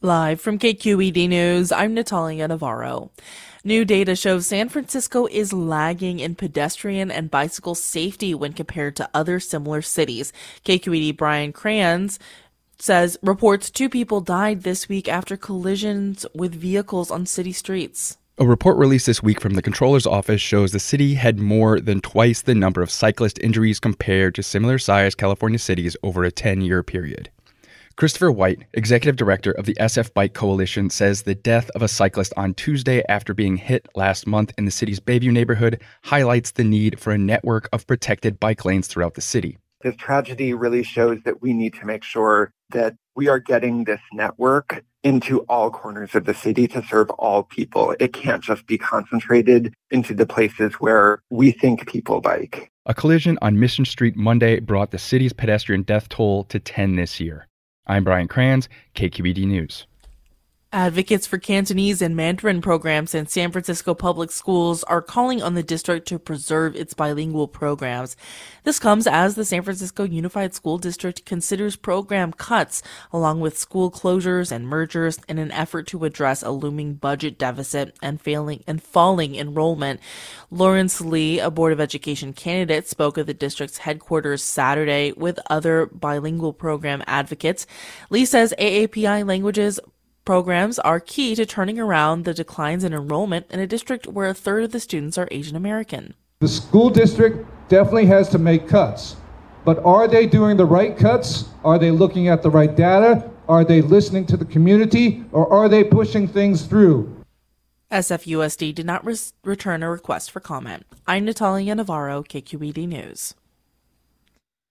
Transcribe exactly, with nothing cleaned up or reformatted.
Live from K Q E D News, I'm Natalia Navarro. New data shows San Francisco is lagging in pedestrian and bicycle safety when compared to other similar cities. K Q E D Brian Kranz says reports two people died this week after collisions with vehicles on city streets. A report released this week from the Comptroller's office shows the city had more than twice the number of cyclist injuries compared to similar-sized California cities over a ten-year period. Christopher White, executive director of the S F Bike Coalition, says the death of a cyclist on Tuesday after being hit last month in the city's Bayview neighborhood highlights the need for a network of protected bike lanes throughout the city. This tragedy really shows that we need to make sure that we are getting this network into all corners of the city to serve all people. It can't just be concentrated into the places where we think people bike. A collision on Mission Street Monday brought the city's pedestrian death toll to ten this year. I'm Brian Kranz, K Q E D News. Advocates for Cantonese and Mandarin programs in San Francisco public schools are calling on the district to preserve its bilingual programs. This comes as the San Francisco Unified School District considers program cuts along with school closures and mergers in an effort to address a looming budget deficit and failing and falling enrollment. Lawrence Lee, a Board of Education candidate, spoke at the district's headquarters Saturday with other bilingual program advocates. Lee says A A P I languages programs are key to turning around the declines in enrollment in a district where a third of the students are Asian American. The school district definitely has to make cuts, but are they doing the right cuts? Are they looking at the right data? Are they listening to the community, or are they pushing things through? S F U S D did not res- return a request for comment. I'm Natalia Navarro, K Q E D News.